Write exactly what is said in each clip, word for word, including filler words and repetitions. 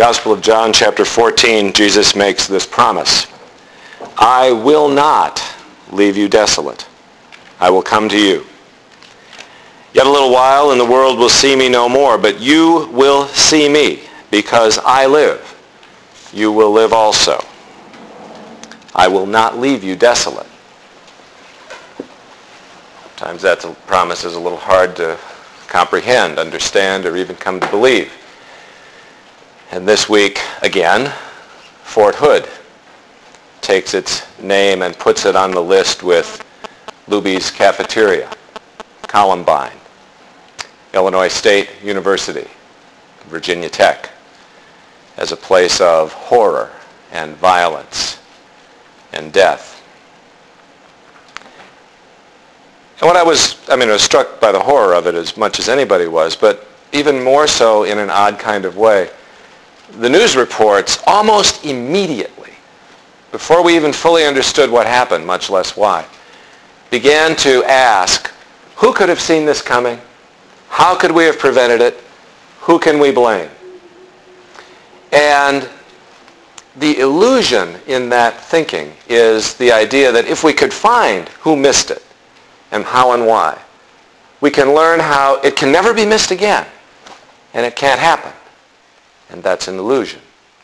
Gospel of John, chapter fourteen, Jesus makes this promise. I will not leave you desolate. I will come to you. Yet a little while, and the world will see me no more, but you will see me, because I live. You will live also. I will not leave you desolate. Sometimes that promise is a little hard to comprehend, understand, or even come to believe. And this week, again, Fort Hood takes its name and puts it on the list with Luby's Cafeteria, Columbine, Illinois State University, Virginia Tech, as a place of horror and violence and death. And what I was, I mean, I was struck by the horror of it as much as anybody was, but even more so in an odd kind of way. The news reports almost immediately, before we even fully understood what happened, much less why, began to ask, who could have seen this coming? How could we have prevented it? Who can we blame? And the illusion in that thinking is the idea that if we could find who missed it, and how and why, we can learn how it can never be missed again, and it can't happen. And that's an illusion.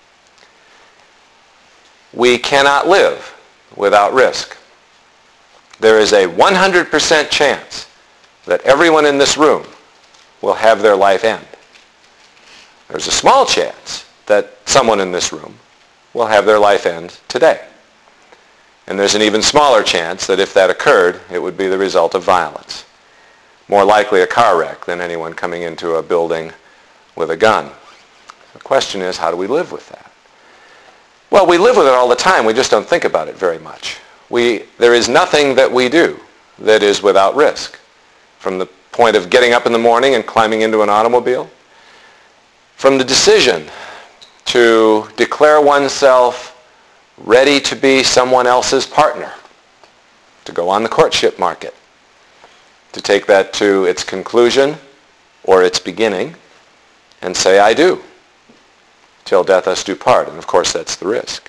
We cannot live without risk. There is a one hundred percent chance that everyone in this room will have their life end. There's a small chance that someone in this room will have their life end today. And there's an even smaller chance that if that occurred, it would be the result of violence. More likely a car wreck than anyone coming into a building with a gun. The question is, how do we live with that? Well, we live with it all the time. We just don't think about it very much. We, there is nothing that we do that is without risk. From the point of getting up in the morning and climbing into an automobile, from the decision to declare oneself ready to be someone else's partner, to go on the courtship market, to take that to its conclusion or its beginning and say, I do, till death us do part. And of course, that's the risk.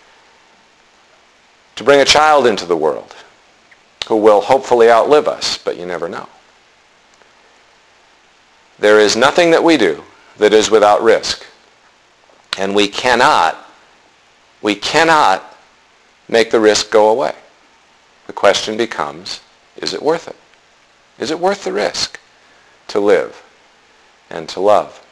To bring a child into the world who will hopefully outlive us, but you never know. There is nothing that we do that is without risk. And we cannot We cannot make the risk go away. The question becomes, is it worth it? Is it worth the risk to live and to love?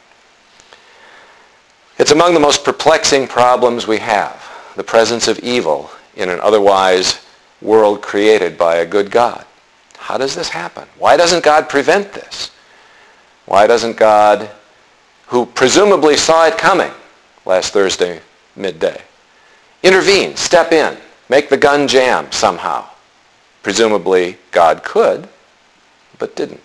It's among the most perplexing problems we have, the presence of evil in an otherwise world created by a good God. How does this happen? Why doesn't God prevent this? Why doesn't God, who presumably saw it coming last Thursday midday, intervene, step in, make the gun jam somehow? Presumably God could, but didn't.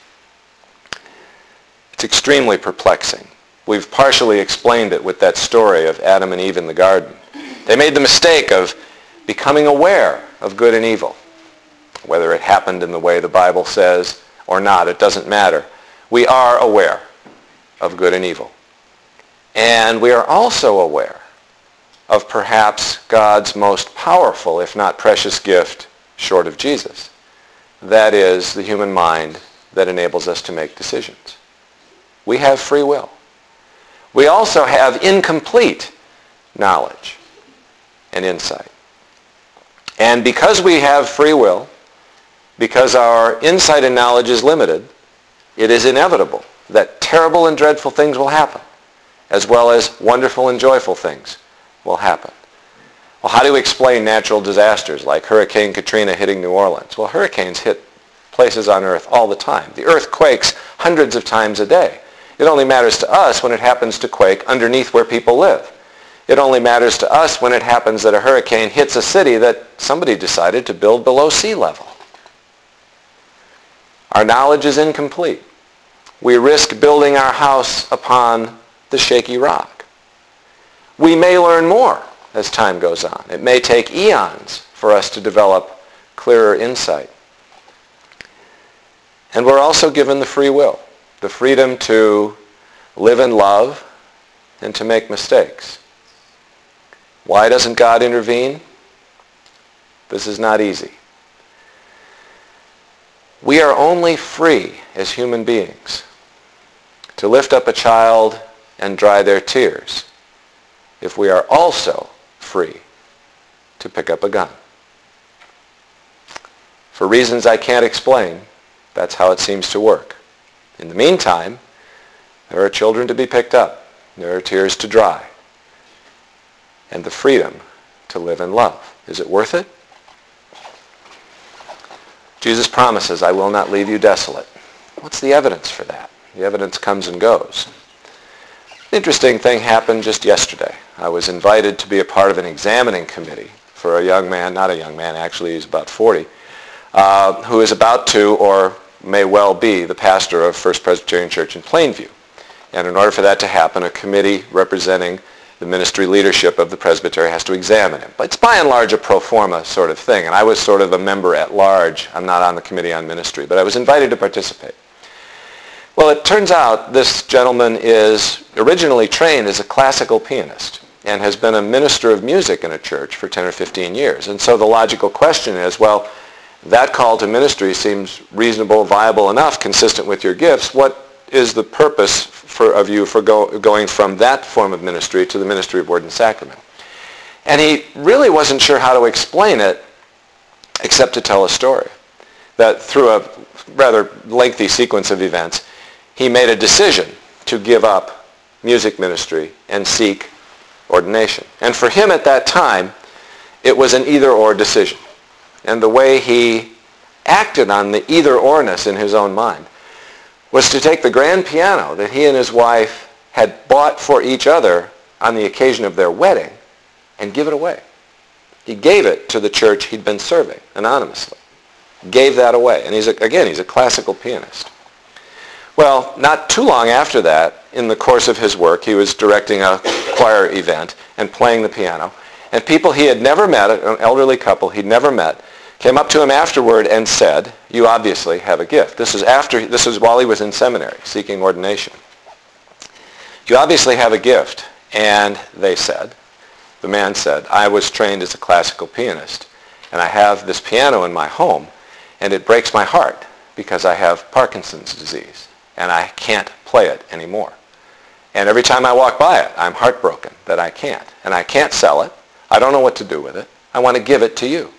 It's extremely perplexing. We've partially explained it with that story of Adam and Eve in the garden. They made the mistake of becoming aware of good and evil. Whether it happened in the way the Bible says or not, it doesn't matter. We are aware of good and evil. And we are also aware of perhaps God's most powerful, if not precious gift, short of Jesus. That is the human mind that enables us to make decisions. We have free will. We also have incomplete knowledge and insight. And because we have free will, because our insight and knowledge is limited, it is inevitable that terrible and dreadful things will happen, as well as wonderful and joyful things will happen. Well, how do we explain natural disasters like Hurricane Katrina hitting New Orleans? Well, hurricanes hit places on Earth all the time. The Earth quakes hundreds of times a day. It only matters to us when it happens to quake underneath where people live. It only matters to us when it happens that a hurricane hits a city that somebody decided to build below sea level. Our knowledge is incomplete. We risk building our house upon the shaky rock. We may learn more as time goes on. It may take eons for us to develop clearer insight. And we're also given the free will, the freedom to live in love and to make mistakes. Why doesn't God intervene? This is not easy. We are only free as human beings to lift up a child and dry their tears if we are also free to pick up a gun. For reasons I can't explain, that's how it seems to work. In the meantime, there are children to be picked up. There are tears to dry. And the freedom to live in love. Is it worth it? Jesus promises, I will not leave you desolate. What's the evidence for that? The evidence comes and goes. An interesting thing happened just yesterday. I was invited to be a part of an examining committee for a young man, not a young man, actually he's about forty, uh, who is about to, or may well be, the pastor of First Presbyterian Church in Plainview. And in order for that to happen, a committee representing the ministry leadership of the presbytery has to examine him. But it's by and large a pro forma sort of thing. And I was sort of a member at large. I'm not on the committee on ministry, but I was invited to participate. Well, it turns out this gentleman is originally trained as a classical pianist and has been a minister of music in a church for ten or fifteen years. And so the logical question is, well, that call to ministry seems reasonable, viable enough, consistent with your gifts. What is the purpose for, of you for go, going from that form of ministry to the ministry of Word and Sacrament? And he really wasn't sure how to explain it except to tell a story. That through a rather lengthy sequence of events, he made a decision to give up music ministry and seek ordination. And for him at that time, it was an either-or decision. And the way he acted on the either-orness in his own mind was to take the grand piano that he and his wife had bought for each other on the occasion of their wedding and give it away. He gave it to the church he'd been serving anonymously. Gave that away. And he's a, again, he's a classical pianist. Well, not too long after that, in the course of his work, he was directing a choir event and playing the piano. And people he had never met, an elderly couple he'd never met, came up to him afterward and said, you obviously have a gift. This is after, this is while he was in seminary seeking ordination. You obviously have a gift. And they said, the man said, I was trained as a classical pianist, and I have this piano in my home, and it breaks my heart because I have Parkinson's disease, and I can't play it anymore. And every time I walk by it, I'm heartbroken that I can't. And I can't sell it. I don't know what to do with it. I want to give it to you.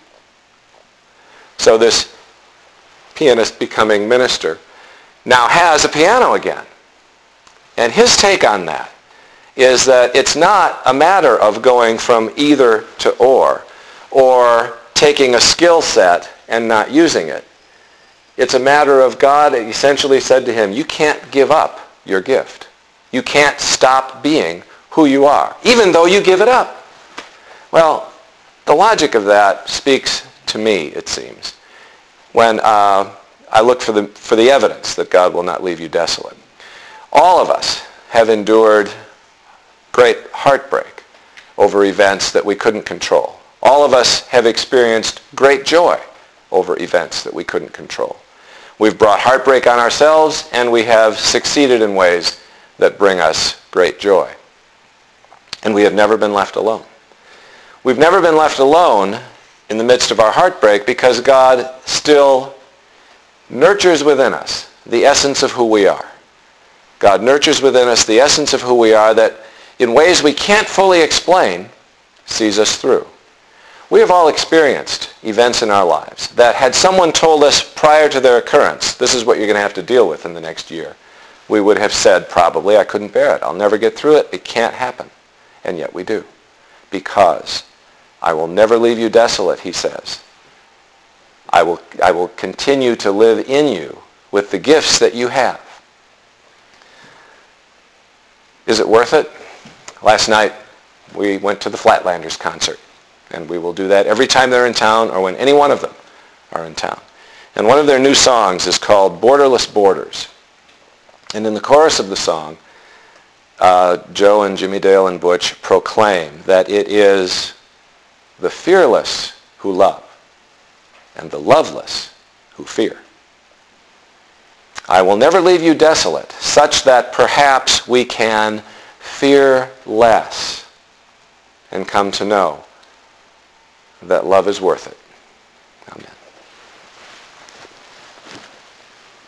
So this pianist becoming minister now has a piano again. And his take on that is that it's not a matter of going from either to or, or taking a skill set and not using it. It's a matter of God essentially said to him, you can't give up your gift. You can't stop being who you are, even though you give it up. Well, the logic of that speaks to me, it seems, when uh, I look for the, for the evidence that God will not leave you desolate. All of us have endured great heartbreak over events that we couldn't control. All of us have experienced great joy over events that we couldn't control. We've brought heartbreak on ourselves, and we have succeeded in ways that bring us great joy. And we have never been left alone. We've never been left alone in the midst of our heartbreak because God still nurtures within us the essence of who we are. God nurtures within us the essence of who we are that in ways we can't fully explain sees us through. We have all experienced events in our lives that had someone told us prior to their occurrence, this is what you're going to have to deal with in the next year, we would have said probably, I couldn't bear it. I'll never get through it. It can't happen. And yet we do. Because I will never leave you desolate, he says. I will, I will continue to live in you with the gifts that you have. Is it worth it? Last night we went to the Flatlanders concert. And we will do that every time they're in town or when any one of them are in town. And one of their new songs is called Borderless Borders. And in the chorus of the song, uh, Joe and Jimmy Dale and Butch proclaim that it is the fearless who love and the loveless who fear. I will never leave you desolate, such that perhaps we can fear less and come to know that love is worth it.